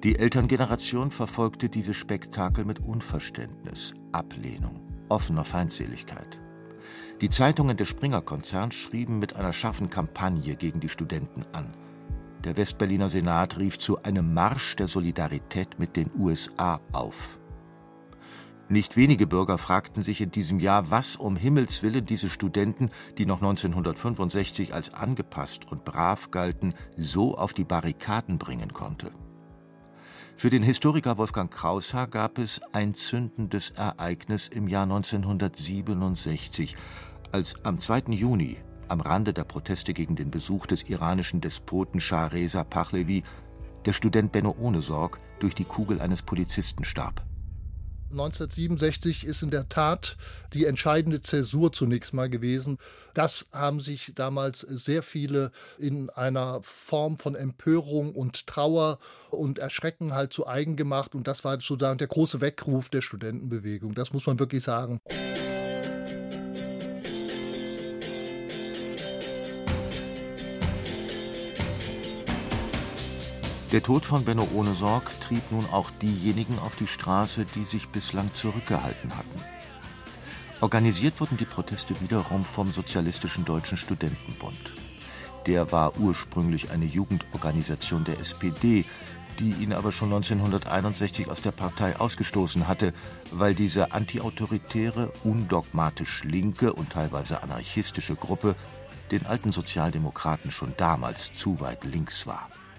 Die Elterngeneration verfolgte dieses Spektakel mit Unverständnis, Ablehnung, offener Feindseligkeit. Die Zeitungen des Springer-Konzerns schrieben mit einer scharfen Kampagne gegen die Studenten an. Der Westberliner Senat rief zu einem Marsch der Solidarität mit den USA auf. Nicht wenige Bürger fragten sich in diesem Jahr, was um Himmels willen diese Studenten, die noch 1965 als angepasst und brav galten, so auf die Barrikaden bringen konnte. Für den Historiker Wolfgang Kraushaar gab es ein zündendes Ereignis im Jahr 1967, als am 2. Juni, am Rande der Proteste gegen den Besuch des iranischen Despoten Schah Reza Pahlavi, der Student Benno Ohnesorg durch die Kugel eines Polizisten starb. 1967 ist in der Tat die entscheidende Zäsur zunächst mal gewesen. Das haben sich damals sehr viele in einer Form von Empörung und Trauer und Erschrecken halt zu eigen gemacht. Und das war sozusagen der große Weckruf der Studentenbewegung. Das muss man wirklich sagen. Der Tod von Benno Ohnesorg trieb nun auch diejenigen auf die Straße, die sich bislang zurückgehalten hatten. Organisiert wurden die Proteste wiederum vom Sozialistischen Deutschen Studentenbund. Der war ursprünglich eine Jugendorganisation der SPD, die ihn aber schon 1961 aus der Partei ausgestoßen hatte, weil diese antiautoritäre, undogmatisch linke und teilweise anarchistische Gruppe den alten Sozialdemokraten schon damals zu weit links war.